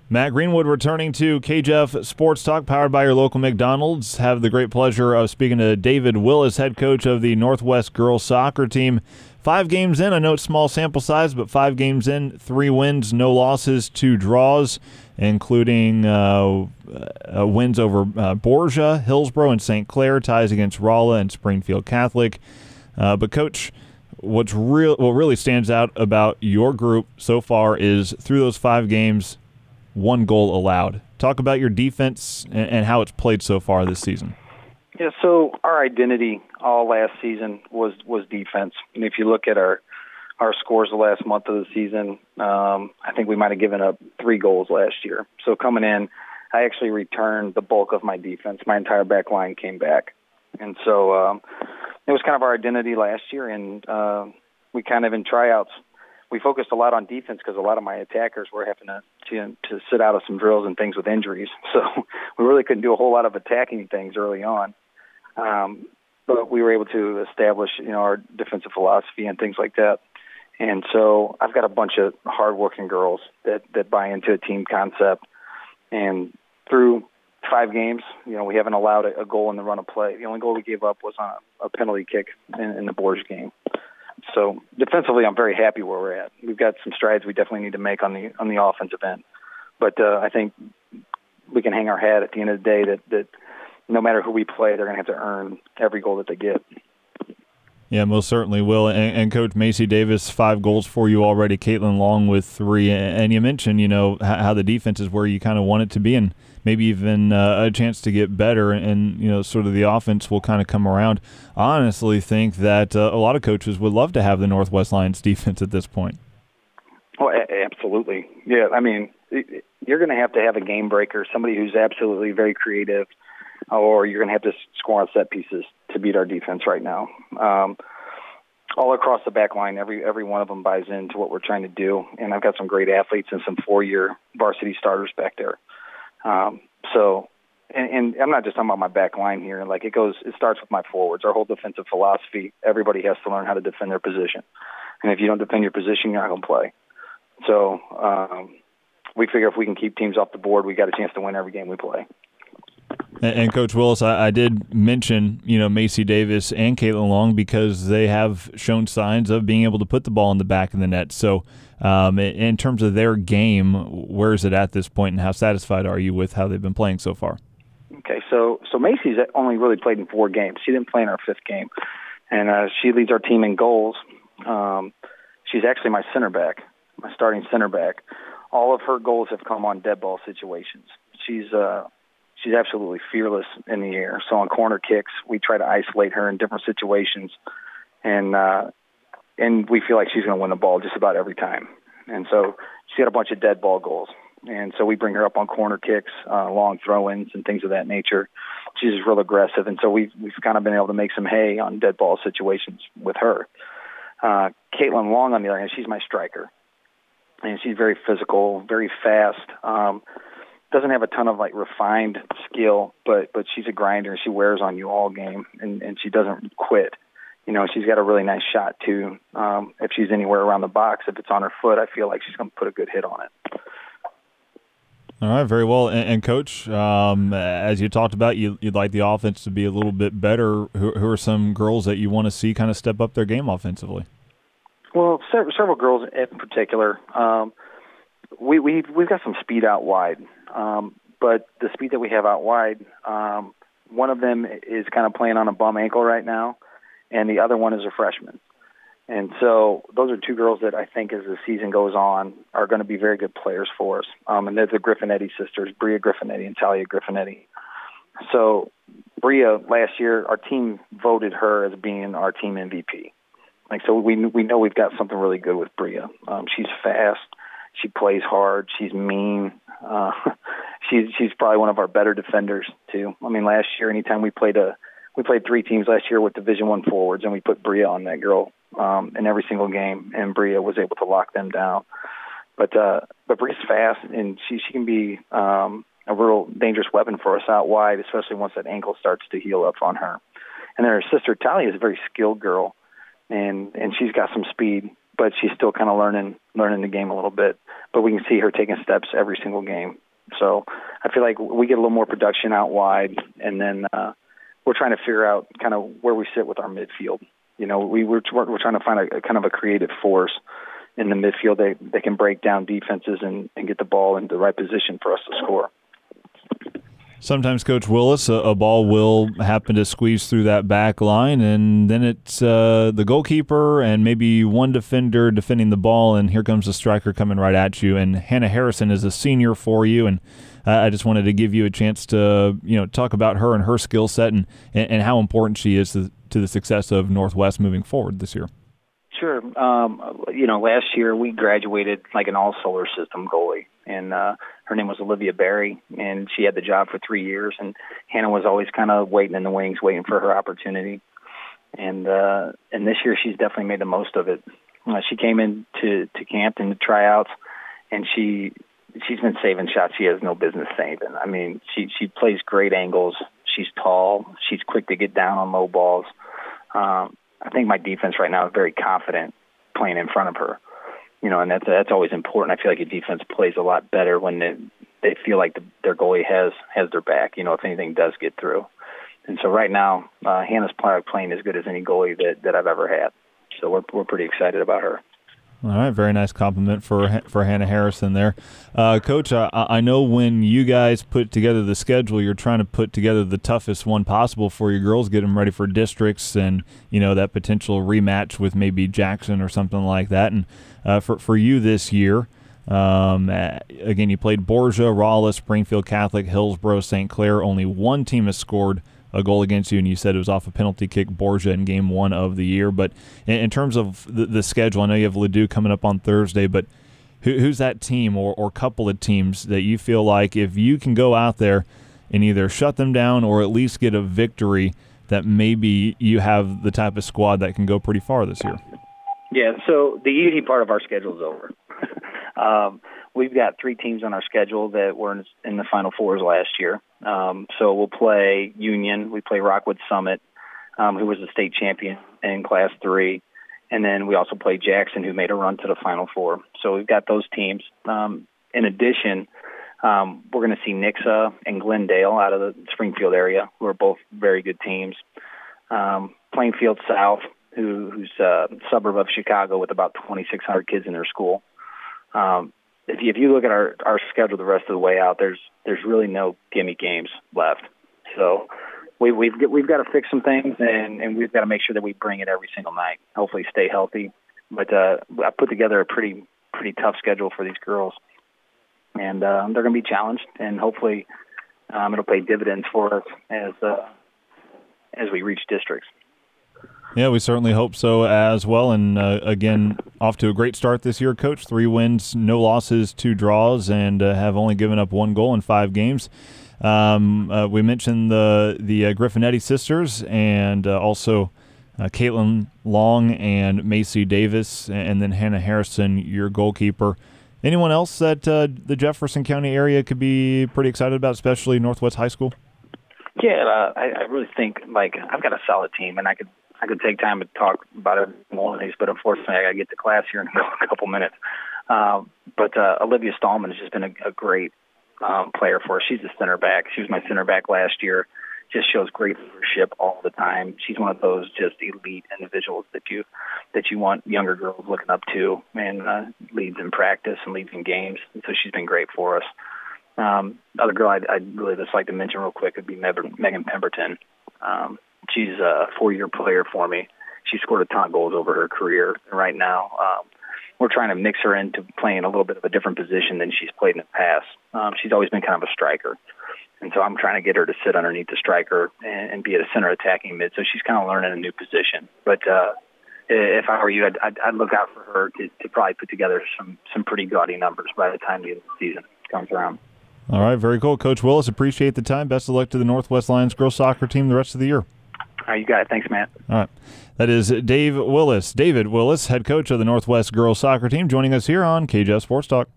Matt Greenwood returning to KJF Sports Talk, powered by your local McDonald's. Have the great pleasure of speaking to David Willis, head coach of the Northwest girls soccer team. 5 games in, I know it's small sample size, but 5 games in, 3 wins, no losses, 2 draws, including wins over Borgia, Hillsborough, and St. Clair, ties against Rolla and Springfield Catholic. But Coach, what really stands out about your group so far is through those 5 games, 1 goal allowed. Talk about your defense and how it's played so far this season. Yeah, so our identity all last season was defense. And if you look at our scores the last month of the season, I think we might have given up 3 goals last year. So coming in, I actually returned the bulk of my defense. My entire back line came back. And so it was kind of our identity last year, and we kind of in tryouts, we focused a lot on defense because a lot of my attackers were having to sit out of some drills and things with injuries. So we really couldn't do a whole lot of attacking things early on. But we were able to establish, our defensive philosophy and things like that. And so I've got a bunch of hardworking girls that buy into a team concept. And through 5 games, we haven't allowed a goal in the run of play. The only goal we gave up was on a penalty kick in the Borgia game. So defensively, I'm very happy where we're at. We've got some strides we definitely need to make on the offensive end. But I think we can hang our hat at the end of the day that no matter who we play, they're going to have to earn every goal that they get. Yeah, most certainly will. And Coach Macy Davis, 5 goals for you already. Caitlin Long with 3. And you mentioned, how the defense is where you kind of want it to be, and maybe even a chance to get better. And sort of the offense will kind of come around. I honestly think that a lot of coaches would love to have the Northwest Lions defense at this point. Oh, absolutely. Yeah, I mean, you're going to have a game breaker, somebody who's absolutely very creative, or you're going to have to score on set pieces to beat our defense right now. All across the back line, every one of them buys into what we're trying to do, and I've got some great athletes and some 4-year varsity starters back there. And I'm not just talking about my back line here. Like it starts with my forwards. Our whole defensive philosophy, everybody has to learn how to defend their position. And if you don't defend your position, you're not going to play. So we figure if we can keep teams off the board, we got a chance to win every game we play. And Coach Willis, I did mention, Macy Davis and Caitlin Long because they have shown signs of being able to put the ball in the back of the net. So in terms of their game, where is it at this point, and how satisfied are you with how they've been playing so far? Okay, so Macy's only really played in 4 games. She didn't play in our 5th game. And she leads our team in goals. She's actually my center back, my starting center back. All of her goals have come on dead ball situations. She's absolutely fearless in the air. So on corner kicks, we try to isolate her in different situations, and we feel like she's going to win the ball just about every time. And so she had a bunch of dead ball goals, and so we bring her up on corner kicks, long throw-ins, and things of that nature. She's just real aggressive, and so we've kind of been able to make some hay on dead ball situations with her. Caitlin Long, on the other hand, she's my striker, and she's very physical, very fast. Doesn't have a ton of refined skill, but she's a grinder, and she wears on you all game, and she doesn't quit. She's got a really nice shot too. If she's anywhere around the box, if it's on her foot, I feel like she's going to put a good hit on it. All right, very well. And Coach, as you talked about, you'd like the offense to be a little bit better. Who are some girls that you want to see kind of step up their game offensively? Well, several girls in particular. We've got some speed out wide. But the speed that we have out wide, one of them is kind of playing on a bum ankle right now, and the other one is a freshman. And so those are 2 girls that I think as the season goes on are going to be very good players for us. And they're the Griffinetti sisters, Bria Griffinetti and Talia Griffinetti. So Bria, last year, our team voted her as being our team MVP. So we know we've got something really good with Bria. She's fast. She plays hard. She's mean. She's probably one of our better defenders too. I mean, last year, anytime we played 3 teams last year with Division I forwards, and we put Bria on that girl in every single game, and Bria was able to lock them down. But Bria's fast, and she can be a real dangerous weapon for us out wide, especially once that ankle starts to heal up on her. And then her sister Talia is a very skilled girl, and she's got some speed. but she's still kind of learning the game a little bit. But we can see her taking steps every single game. So I feel like we get a little more production out wide, and then we're trying to figure out kind of where we sit with our midfield. We're trying to find a kind of a creative force in the midfield that can break down defenses and get the ball into the right position for us to score. Sometimes, Coach Willis, a ball will happen to squeeze through that back line, and then it's the goalkeeper and maybe one defender defending the ball, and here comes the striker coming right at you. And Hannah Harrison is a senior for you, and I just wanted to give you a chance to talk about her and her skill set and how important she is to the success of Northwest moving forward this year. Sure. Last year we graduated like an all-solar system goalie, and her name was Olivia Berry, and she had the job for 3 years, and Hannah was always kind of waiting in the wings, waiting for her opportunity. And this year she's definitely made the most of it. She came in to camp and the tryouts, and she's been saving shots she has no business saving. I mean, she plays great angles. She's tall. She's quick to get down on low balls. I think my defense right now is very confident playing in front of her, and that's always important. I feel like a defense plays a lot better when they feel like their goalie has their back, if anything does get through. And so right now, Hannah's playing as good as any goalie that I've ever had. So we're pretty excited about her. All right, very nice compliment for Hannah Harrison there. Coach, I know when you guys put together the schedule, you're trying to put together the toughest one possible for your girls, get them ready for districts and, that potential rematch with maybe Jackson or something like that. And for you this year, again, you played Borgia, Rolla, Springfield Catholic, Hillsborough, St. Clair. Only one team has scored a goal against you, and you said it was off a penalty kick, Borgia, in game 1 of the year. But in terms of the schedule, I know you have Ladue coming up on Thursday, but who's that team or couple of teams that you feel like if you can go out there and either shut them down or at least get a victory, that maybe you have the type of squad that can go pretty far this year? Yeah, so the easy part of our schedule is over. We've got 3 teams on our schedule that were in the Final Fours last year. So we'll play Union. We play Rockwood Summit, who was the state champion in Class 3. And then we also play Jackson, who made a run to the Final Four. So we've got those teams. In addition, we're going to see Nixa and Glendale out of the Springfield area, who are both very good teams. Plainfield South, who's a suburb of Chicago with about 2,600 kids in their school. If you look at our schedule the rest of the way out, there's really no gimme games left. So we've got to fix some things, and we've got to make sure that we bring it every single night. Hopefully, stay healthy. But I put together a pretty tough schedule for these girls, and they're going to be challenged, and hopefully it'll pay dividends for us as we reach districts. Yeah, we certainly hope so as well. And again, off to a great start this year, Coach. 3 wins, no losses, 2 draws, and have only given up 1 goal in 5 games. We mentioned the Griffinetti sisters and also Caitlin Long and Macy Davis, and then Hannah Harrison, your goalkeeper. Anyone else that the Jefferson County area could be pretty excited about, especially Northwest High School? Yeah, I really think I've got a solid team, and I could take time to talk about it more, but unfortunately I got to get to class here in a couple minutes. But Olivia Stallman has just been a great player for us. She's a center back. She was my center back last year. Just shows great leadership all the time. She's one of those just elite individuals that you want younger girls looking up to, and leads in practice and leads in games. And so she's been great for us. Other girl I'd really just like to mention real quick would be Megan Pemberton. She's a 4-year player for me. She scored a ton of goals over her career. And right now, we're trying to mix her into playing a little bit of a different position than she's played in the past. She's always been kind of a striker. And so I'm trying to get her to sit underneath the striker and be at a center attacking mid. So she's kind of learning a new position. But if I were you, I'd look out for her to probably put together some pretty gaudy numbers by the time the season comes around. All right, very cool. Coach Willis, appreciate the time. Best of luck to the Northwest Lions girls soccer team the rest of the year. All right, you got it. Thanks, Matt. All right. That is David Willis, head coach of the Northwest girls soccer team, joining us here on KJF Sports Talk.